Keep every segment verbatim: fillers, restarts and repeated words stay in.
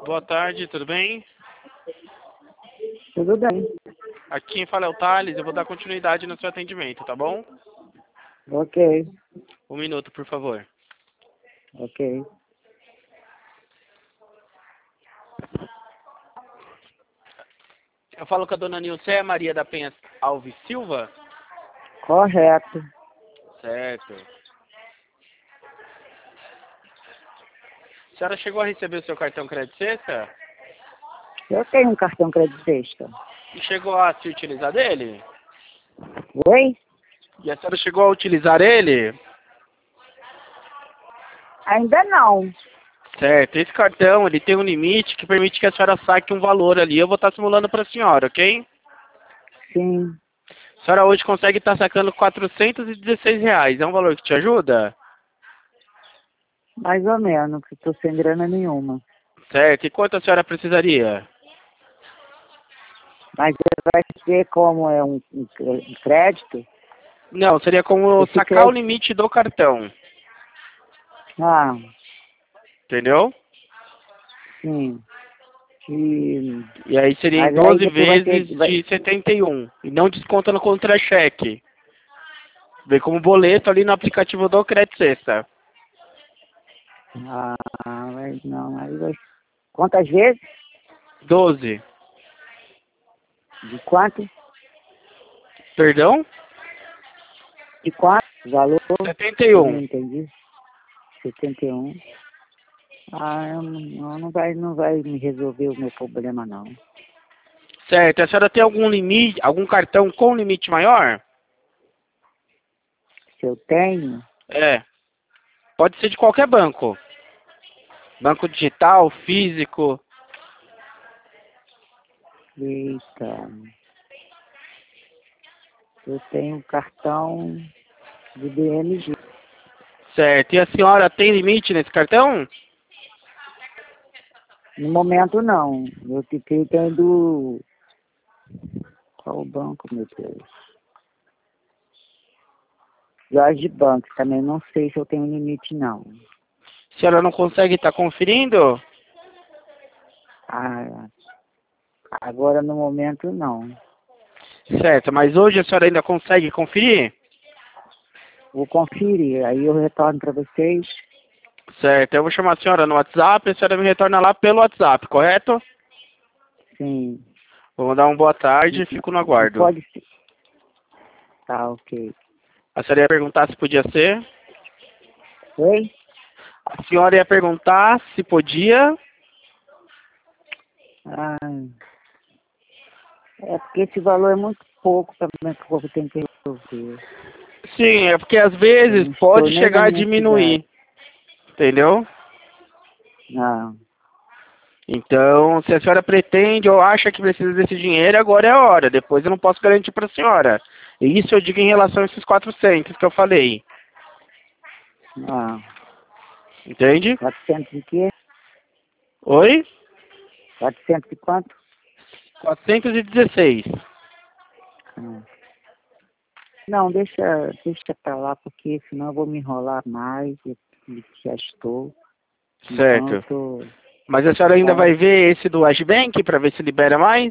Boa tarde, tudo bem? Tudo bem. Aqui quem fala é o Thales, eu vou dar continuidade no seu atendimento, tá bom? Ok, Um minuto, por favor. ok. Eu falo com a dona Nilce Maria da Penha Alves Silva? Correto. Certo. A senhora chegou a receber o seu cartão crédito sexta? Eu tenho um cartão crédito sexta. E chegou a se utilizar dele? Oi? E a senhora chegou a utilizar ele? Ainda não. Certo. Esse cartão, ele tem um limite que permite que a senhora saque um valor ali. Eu vou estar simulando para a senhora, ok? Sim, A senhora hoje consegue estar sacando quatrocentos e dezesseis reais. É um valor que te ajuda? mais ou menos, que estou sem grana nenhuma. Certo. E quanto a senhora precisaria? Mas vai ser como é um, um cre- um crédito? Não, seria como Esse sacar o crédito. limite do cartão. Ah, Entendeu? sim. E, E aí seria em mas aí doze depois vai ter. vezes Vai, de setenta e um. E não desconta no contra-cheque. Vem como boleto ali no aplicativo do Crédito Sexta. ah, mas não, aí vai. Quantas vezes? doze. De quanto? Perdão? De quanto? Valor? setenta e Eu não um. entendi. setenta e um. Ah, eu não, não vai, não vai me resolver o meu problema, não. Certo. A senhora tem algum limite, algum cartão com limite maior? Se eu tenho, É. Pode ser de qualquer banco. Banco digital, físico. eita, eu tenho cartão de B M G. Certo. E a senhora tem limite nesse cartão? No momento, não. Eu fiquei tendo... Qual o banco, meu Deus? Jorge Banco, também não sei se eu tenho limite, não. A senhora não consegue estar conferindo? Ah, agora, no momento, não. Certo. Mas hoje a senhora ainda consegue conferir? Vou conferir, aí eu retorno para vocês. Certo, eu vou chamar a senhora no WhatsApp e a senhora me retorna lá pelo WhatsApp, correto? Sim. Vou mandar uma boa tarde Não, e fico no não aguardo. pode ser. Tá, ok. A senhora ia perguntar se podia ser? Oi? A senhora ia perguntar se podia? Ah, é porque esse valor é muito pouco para mim que o povo tem que resolver. Sim, é porque às Eu vezes não estou pode nem na chegar a minha cidade. diminuir, entendeu? Não. Então, se a senhora pretende ou acha que precisa desse dinheiro, agora é a hora. Depois eu não posso garantir para a senhora. E isso eu digo em relação a esses quatrocentos que eu falei. Não. Entende? quatrocentos e quê? Oi? quatrocentos e quanto? quatrocentos e dezesseis. Ah. Não, deixa, deixa pra lá, porque senão eu vou me enrolar mais e e já estou. Então eu Certo. tô, Mas a tá senhora ainda bom? vai ver esse do Ashbank para ver se libera mais?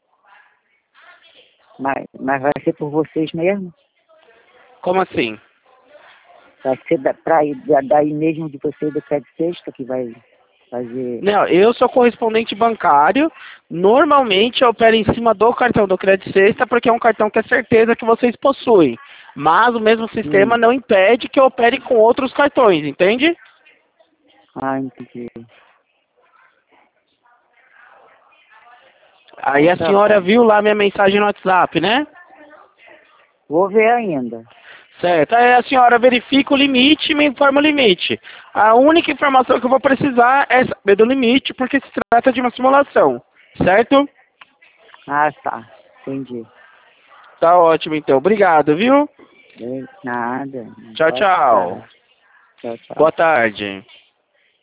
Mas, mas vai ser por vocês mesmo? Como assim? Vai ser da, pra, ir- da, daí mesmo de vocês do Crédito Sexta que vai fazer. Não, eu sou correspondente bancário. Normalmente eu opero em cima do cartão do Crédito Sexta porque é um cartão que é certeza que vocês possuem. Mas o mesmo sistema Sim. não impede que eu opere com outros cartões, entende? Ah, entendi. Aí Então a tá senhora bom. viu lá minha mensagem no WhatsApp, né? Vou ver ainda. Certo. Aí a senhora verifica o limite e me informa o limite. A única informação que eu vou precisar é saber do limite, porque se trata de uma simulação. Certo? Ah, tá. Entendi. Tá ótimo, então. Obrigado, viu? Bem, nada. Tchau, Pode tchau. ficar. Tchau, tchau. Boa tarde.